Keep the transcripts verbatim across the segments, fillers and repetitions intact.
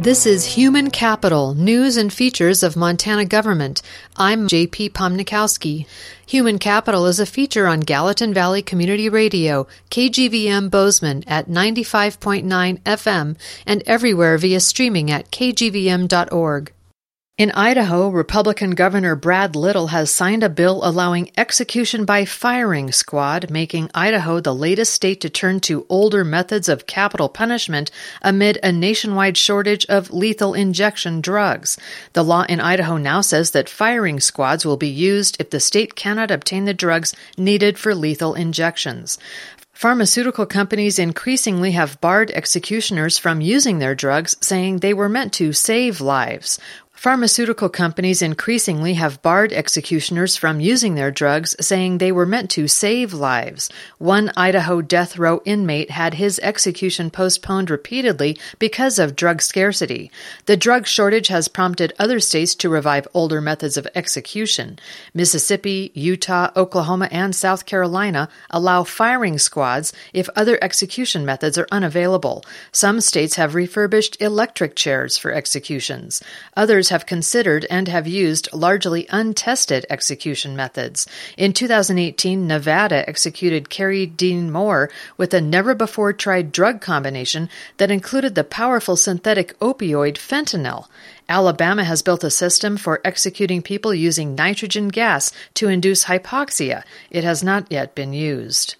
This is Human Capital, News and Features of Montana Government. I'm J P Pomnikowski. Human Capital is a feature on Gallatin Valley Community Radio, K G V M Bozeman at ninety-five point nine F M, and everywhere via streaming at k g v m dot org. In Idaho, Republican Governor Brad Little has signed a bill allowing execution by firing squad, making Idaho the latest state to turn to older methods of capital punishment amid a nationwide shortage of lethal injection drugs. The law in Idaho now says that firing squads will be used if the state cannot obtain the drugs needed for lethal injections. Pharmaceutical companies increasingly have barred executioners from using their drugs, saying they were meant to save lives. Pharmaceutical companies increasingly have barred executioners from using their drugs, saying they were meant to save lives. One Idaho death row inmate had his execution postponed repeatedly because of drug scarcity. The drug shortage has prompted other states to revive older methods of execution. Mississippi, Utah, Oklahoma, and South Carolina allow firing squads if other execution methods are unavailable. Some states have refurbished electric chairs for executions. Others have considered and have used largely untested execution methods. In two thousand eighteen, Nevada executed Carrie Dean Moore with a never-before-tried drug combination that included the powerful synthetic opioid fentanyl. Alabama has built a system for executing people using nitrogen gas to induce hypoxia. It has not yet been used.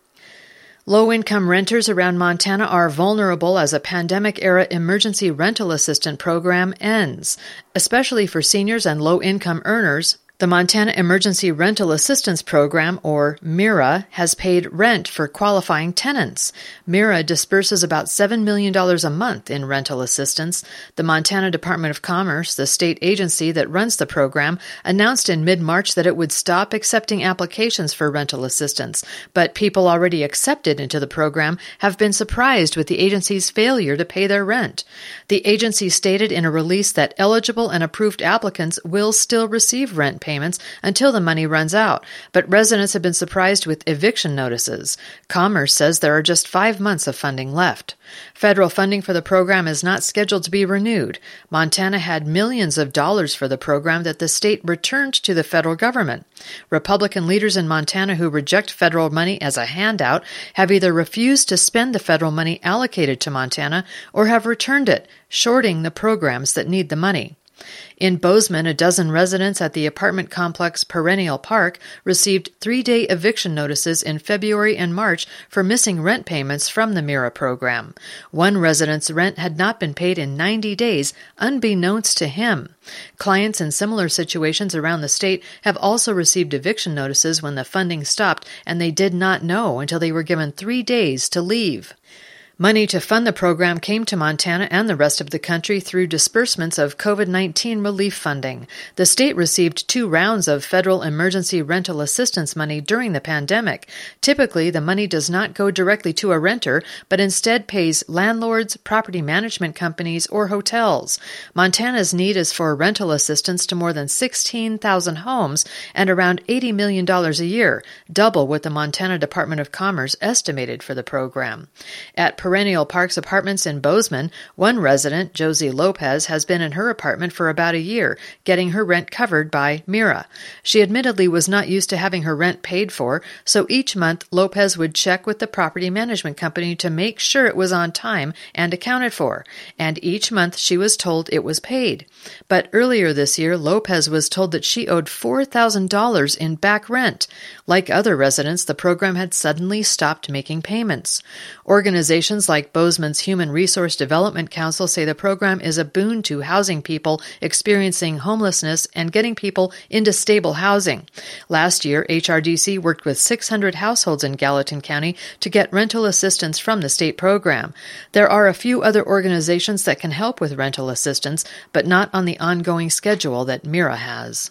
Low-income renters around Montana are vulnerable as a pandemic-era emergency rental assistance program ends, especially for seniors and low-income earners. The Montana Emergency Rental Assistance Program, or MIRA, has paid rent for qualifying tenants. MIRA disperses about seven million dollars a month in rental assistance. The Montana Department of Commerce, the state agency that runs the program, announced in mid-March that it would stop accepting applications for rental assistance, but people already accepted into the program have been surprised with the agency's failure to pay their rent. The agency stated in a release that eligible and approved applicants will still receive rent payments until the money runs out, but residents have been surprised with eviction notices. Commerce says there are just five months of funding left. Federal funding for the program is not scheduled to be renewed. Montana had millions of dollars for the program that the state returned to the federal government. Republican leaders in Montana who reject federal money as a handout have either refused to spend the federal money allocated to Montana or have returned it, shorting the programs that need the money. In Bozeman, a dozen residents at the apartment complex Perennial Park received three-day eviction notices in February and March for missing rent payments from the MIRA program. One resident's rent had not been paid in ninety days, unbeknownst to him. Clients in similar situations around the state have also received eviction notices when the funding stopped, and they did not know until they were given three days to leave. Money to fund the program came to Montana and the rest of the country through disbursements of COVID nineteen relief funding. The state received two rounds of federal emergency rental assistance money during the pandemic. Typically, the money does not go directly to a renter, but instead pays landlords, property management companies, or hotels. Montana's need is for rental assistance to more than sixteen thousand homes and around eighty million dollars a year, double what the Montana Department of Commerce estimated for the program. At Perennial Park's apartments in Bozeman, one resident, Josie Lopez, has been in her apartment for about a year, getting her rent covered by MIRA. She admittedly was not used to having her rent paid for, so each month Lopez would check with the property management company to make sure it was on time and accounted for, and each month she was told it was paid. But earlier this year, Lopez was told that she owed four thousand dollars in back rent. Like other residents, the program had suddenly stopped making payments. Organizations like Bozeman's Human Resource Development Council say the program is a boon to housing people experiencing homelessness and getting people into stable housing. Last year, H R D C worked with six hundred households in Gallatin County to get rental assistance from the state program. There are a few other organizations that can help with rental assistance, but not on the ongoing schedule that MIRA has.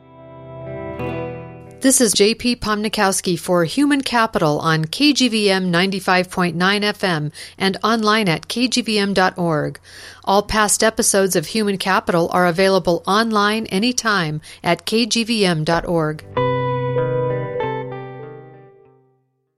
This is J P Pomnikowski for Human Capital on K G V M ninety-five point nine F M and online at k g v m dot org. All past episodes of Human Capital are available online anytime at k g v m dot org.